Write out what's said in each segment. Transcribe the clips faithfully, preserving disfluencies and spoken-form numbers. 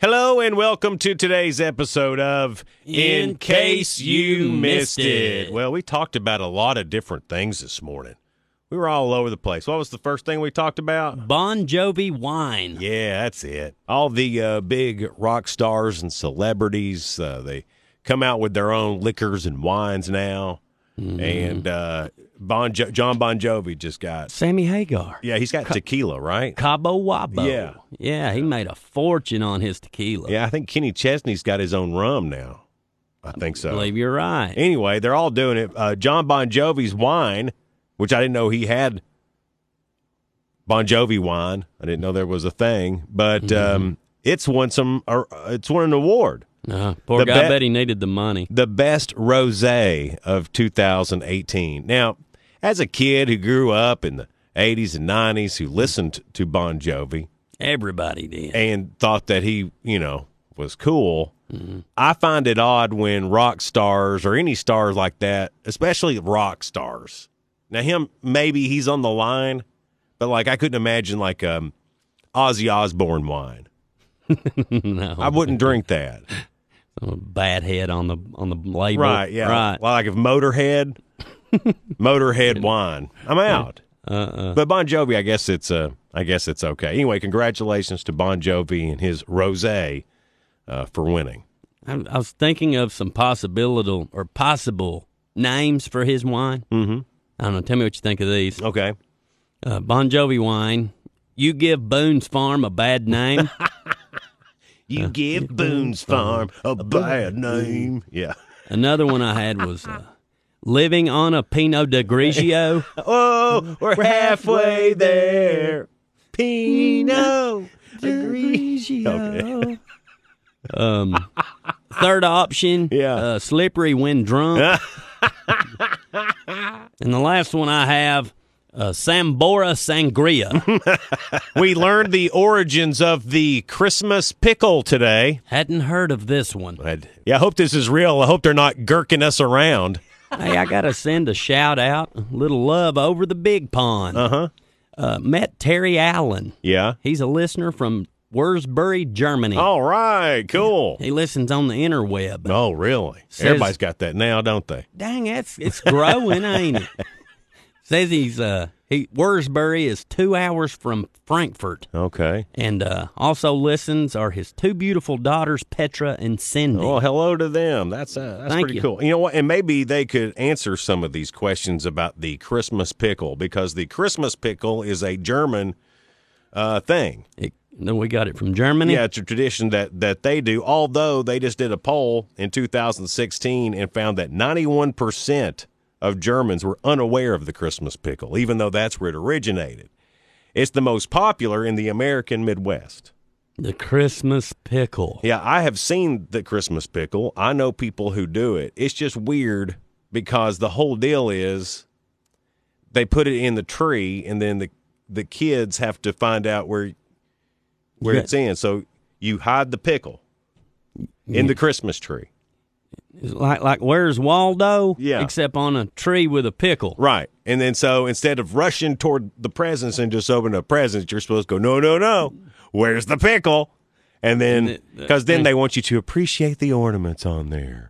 Hello and welcome to today's episode of In, In Case You Missed it. it. Well, we talked about a lot of different things this morning. We were all over the place. What was the first thing we talked about? Bon Jovi wine. Yeah, that's it. All the uh, big rock stars and celebrities, uh, they come out with their own liquors and wines now. Mm-hmm. And uh, bon jo- John Bon Jovi just got... Sammy Hagar. Yeah, he's got Ca- tequila, right? Cabo Wabo. Yeah. Yeah, he made a fortune on his tequila. Yeah, I think Kenny Chesney's got his own rum now. I think so. I believe you're right. Anyway, they're all doing it. Uh, John Bon Jovi's wine, which I didn't know he had Bon Jovi wine. I didn't know there was a thing. But mm-hmm. um, it's won some. Uh, it's won an award. Uh, poor the guy, be- bet he needed the money. The best rosé of two thousand eighteen. Now, as a kid who grew up in the eighties and nineties, who listened to Bon Jovi, everybody did, and thought that he, you know, was cool. Mm-hmm. I find it odd when rock stars or any stars like that, especially rock stars. Now, him, maybe he's on the line, but like I couldn't imagine like um, Ozzy Osbourne wine. No, I wouldn't drink that. A bad head on the on the label, right? Yeah, right. Well, like if Motorhead, Motorhead wine, I'm out. Uh-uh. But Bon Jovi, I guess it's uh, I guess it's okay. Anyway, congratulations to Bon Jovi and his rosé uh, for winning. I, I was thinking of some possibility or possible names for his wine. Mm-hmm. I don't know. Tell me what you think of these. Okay. Uh, Bon Jovi wine. You give Boone's Farm a bad name. You give Boone's Farm a bad name. Yeah. Another one I had was uh, living on a Pinot de Grigio. Oh, we're halfway there. Pinot de Grigio. Okay. Um, third option, yeah. uh, slippery when drunk. And the last one I have, Uh, Sambora Sangria. We learned the origins of the Christmas pickle today. Hadn't heard of this one. I'd, yeah, I hope this is real. I hope they're not gherking us around. Hey, I got to send a shout out, a little love over the big pond. Uh-huh. Uh, met Terry Allen. Yeah. He's a listener from Wurzburg, Germany. All right, cool. He listens on the interweb. Oh, really? Says, everybody's got that now, don't they? Dang, that's it's growing, ain't it? Says he's uh he Wurzburg is two hours from Frankfurt. Okay. And uh, also listens are his two beautiful daughters, Petra and Cindy. Oh, hello to them. That's uh, that's Thank pretty you. cool. You know what? And maybe they could answer some of these questions about the Christmas pickle, because the Christmas pickle is a German uh, thing. It, no, we got it from Germany. Yeah, it's a tradition that that they do. Although they just did a poll in two thousand sixteen and found that ninety-one percent of Germans were unaware of the Christmas pickle, even though that's where it originated. It's the most popular in the American Midwest. The Christmas pickle. Yeah, I have seen the Christmas pickle. I know people who do it. It's just weird because the whole deal is they put it in the tree, and then the the kids have to find out where where Yeah. it's in. So you hide the pickle in the Christmas tree. It's like like Where's Waldo? Yeah. Except on a tree with a pickle. Right. And then so instead of rushing toward the presents and just opening up presents, you're supposed to go, no, no, no. Where's the pickle? And then, because then they want you to appreciate the ornaments on there.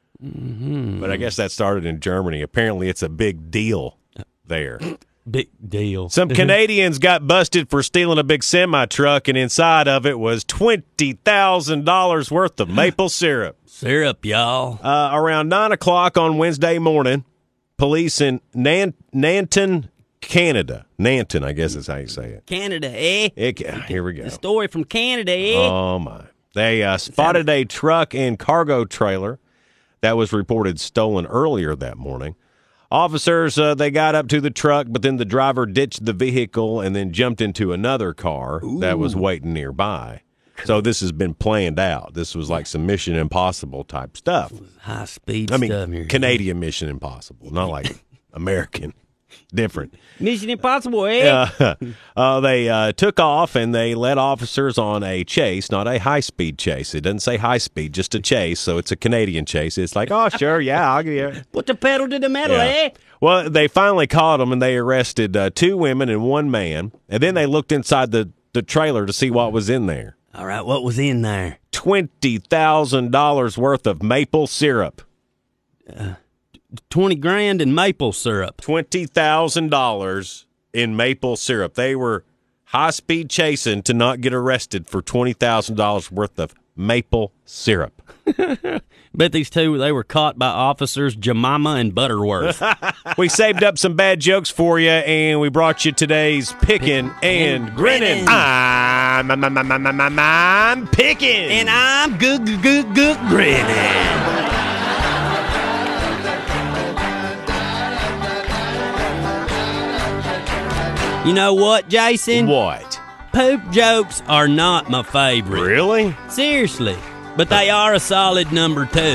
Mm-hmm. But I guess that started in Germany. Apparently it's a big deal there. Big deal. Some Canadians got busted for stealing a big semi-truck, and inside of it was twenty thousand dollars worth of maple syrup. Syrup, y'all. Uh, around nine o'clock on Wednesday morning, police in Nan- Nanton, Canada. Nanton, I guess is how you say it. Canada, eh? It, here we go. The story from Canada, eh? Oh, my. They uh, spotted a truck and cargo trailer that was reported stolen earlier that morning. Officers, uh, they got up to the truck, but then the driver ditched the vehicle and then jumped into another car Ooh. that was waiting nearby. So this has been planned out. This was like some Mission Impossible type stuff. High speed I mean, stuff here. Canadian Mission Impossible, not like American. Different. Mission Impossible, eh? Uh, uh, they uh, took off, and they led officers on a chase, not a high-speed chase. It doesn't say high-speed, just a chase, so it's a Canadian chase. It's like, oh, sure, yeah, I'll give you. Put the pedal to the metal, Yeah. eh? Well, they finally caught them, and they arrested uh, two women and one man, and then they looked inside the, the trailer to see what was in there. All right, what was in there? twenty thousand dollars worth of maple syrup. twenty grand in maple syrup. twenty thousand dollars in maple syrup. They were high-speed chasing to not get arrested for twenty thousand dollars worth of maple syrup. Bet these two, they were caught by officers Jemima and Butterworth. We saved up some bad jokes for you, and we brought you today's Pickin' and, and Grinnin'. I'm, I'm, I'm, I'm, I'm, I'm, I'm Pickin'. And I'm good, good, good, good Grinnin'. You know what, Jason? What? Poop jokes are not my favorite. Really? Seriously. But they are a solid number two.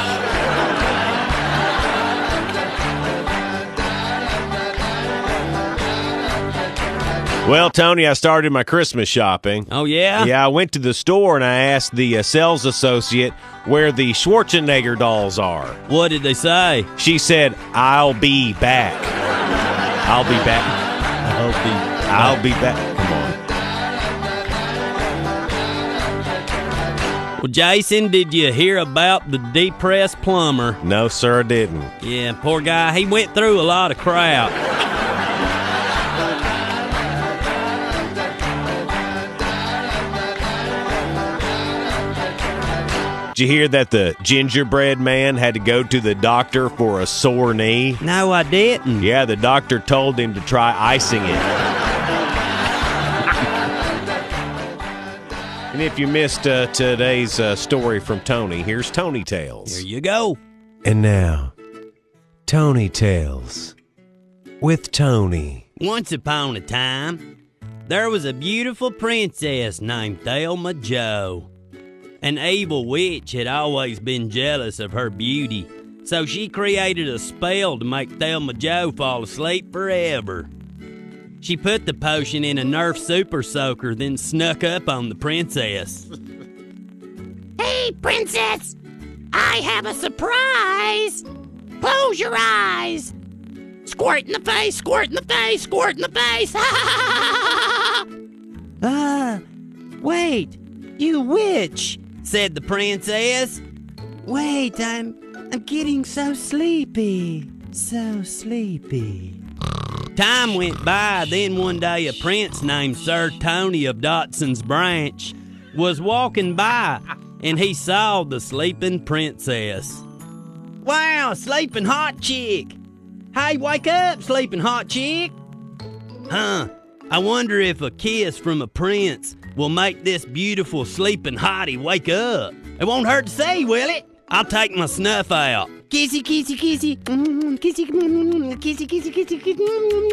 Well, Tony, I started my Christmas shopping. Oh, yeah? Yeah, I went to the store and I asked the uh, sales associate where the Schwarzenegger dolls are. What did they say? She said, I'll be back. I'll be back. I'll be I'll be back. Come on. Well, Jason, did you hear about the depressed plumber? No, sir, I didn't. Yeah, poor guy. He went through a lot of crap. Did you hear that the gingerbread man had to go to the doctor for a sore knee? No, I didn't. Yeah, the doctor told him to try icing it. And if you missed uh, today's uh, story from Tony, here's Tony Tales. Here you go. And now, Tony Tales with Tony. Once upon a time, there was a beautiful princess named Thelma Joe. An evil witch had always been jealous of her beauty, so she created a spell to make Thelma Joe fall asleep forever. She put the potion in a Nerf Super Soaker, then snuck up on the princess. Hey, princess! I have a surprise! Close your eyes! Squirt in the face, squirt in the face, squirt in the face! Ah, wait, you witch, said the princess. Wait, I'm I'm getting so sleepy, so sleepy. Time went by, then one day a prince named Sir Tony of Dotson's Branch was walking by, and he saw the sleeping princess. Wow, sleeping hot chick! Hey, wake up, sleeping hot chick! Huh, I wonder if a kiss from a prince will make this beautiful sleeping hottie wake up. It won't hurt to see, will it? I'll take my snuff out. Kissy, kissy, kissy. Mm, kissy, mm, kissy, kissy, kissy, kissy.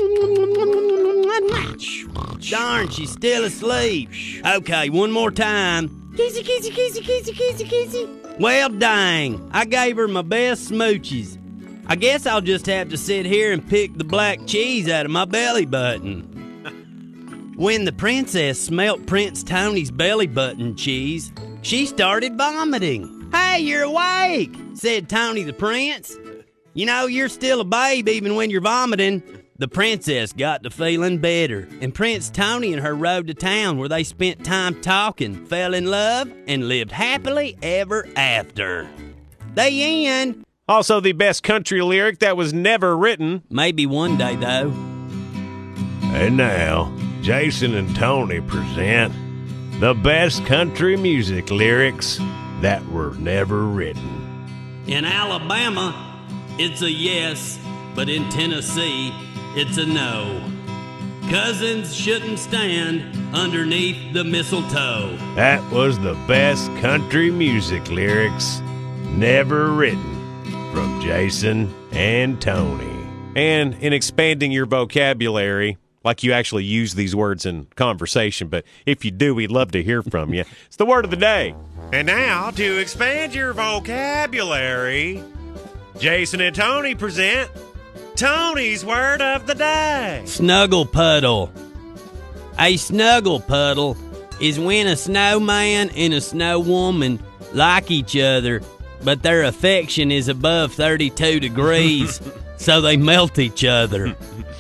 Darn, she's still asleep. Okay, one more time. Kissy, kissy, kissy, kissy, kissy, kissy. Well, dang, I gave her my best smooches. I guess I'll just have to sit here and pick the black cheese out of my belly button. When the princess smelt Prince Tony's belly button cheese, she started vomiting. Hey, you're awake, said Tony the prince. You know, you're still a babe even when you're vomiting. The princess got to feeling better, and Prince Tony and her rode to town where they spent time talking, fell in love, and lived happily ever after. The end. Also, the best country lyric that was never written. Maybe one day, though. And now, Jason and Tony present the best country music lyrics that were never written. In Alabama, it's a yes, but in Tennessee, it's a no. Cousins shouldn't stand underneath the mistletoe. That was the best country music lyrics never written from Jason and Tony. And in expanding your vocabulary, like you actually use these words in conversation, but if you do, we'd love to hear from you. It's the word of the day. And now, to expand your vocabulary, Jason and Tony present Tony's word of the day. Snuggle puddle. A snuggle puddle is when a snowman and a snow woman like each other, but their affection is above thirty-two degrees, so they melt each other.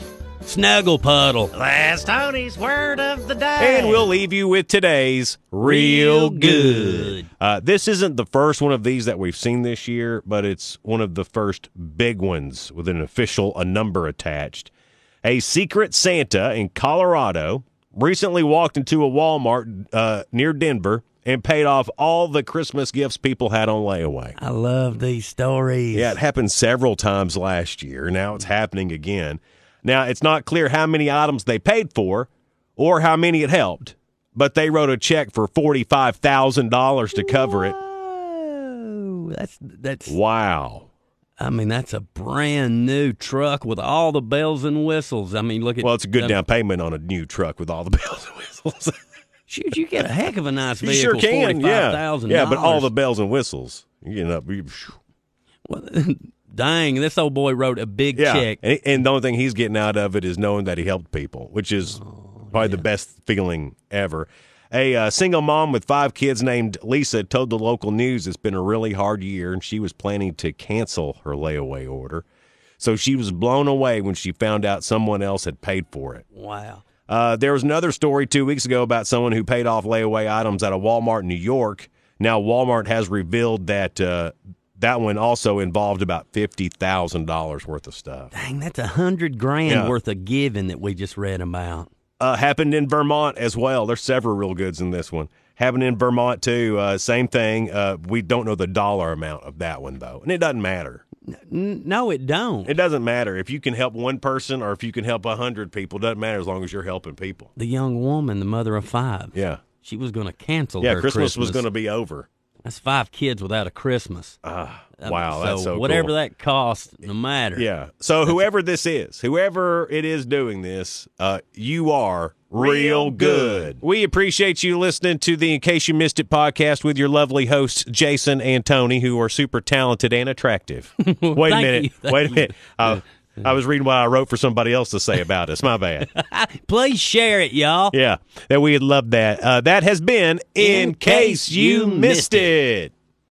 Snuggle puddle. That's Tony's word of the day. And we'll leave you with today's Real Good. Uh, this isn't the first one of these that we've seen this year, but it's one of the first big ones with an official a number attached. A secret Santa in Colorado recently walked into a Walmart uh, near Denver and paid off all the Christmas gifts people had on layaway. I love these stories. Yeah, it happened several times last year. Now it's happening again. Now, it's not clear how many items they paid for or how many it helped, but they wrote a check for forty-five thousand dollars to cover it. Whoa, that's that's. Wow. I mean, that's a brand new truck with all the bells and whistles. I mean, look at. Well, it's a good uh, down payment on a new truck with all the bells and whistles. Shoot, you get a heck of a nice You vehicle. sure can, yeah. Yeah, but all the the. bells and whistles. You get up. You, Well, dang, this old boy wrote a big yeah, check. and, and the only thing he's getting out of it is knowing that he helped people, which is Oh, probably the best feeling ever. A uh, single mom with five kids named Lisa told the local news it's been a really hard year, and she was planning to cancel her layaway order. So she was blown away when she found out someone else had paid for it. Wow. Uh, there was another story two weeks ago about someone who paid off layaway items at a Walmart in New York. Now, Walmart has revealed that uh, that one also involved about fifty thousand dollars worth of stuff. Dang, that's a hundred grand Yeah. worth of giving that we just read about. Uh, happened in Vermont as well. There's several real goods in this one. Happened in Vermont, too. Uh, same thing. Uh, we don't know the dollar amount of that one, though. And it doesn't matter. N- no, it don't. It doesn't matter. If you can help one person or if you can help a hundred people, it doesn't matter as long as you're helping people. The young woman, the mother of five. Yeah. She was going to cancel Yeah, her Christmas, Christmas. was going to be over. That's five kids without a Christmas. Ah, Uh, wow, that's so whatever cool. that costs, no matter. Yeah. So whoever this is, whoever it is doing this, uh, you are real good. We appreciate you listening to the In Case You Missed It podcast with your lovely hosts, Jason and Tony, who are super talented and attractive. Wait a Thank minute. you, thank Wait a you. minute. Uh, I was reading what I wrote for somebody else to say about us. My bad. Please share it, y'all. Yeah, that we would love that. Uh, that has been In, Case You Missed It.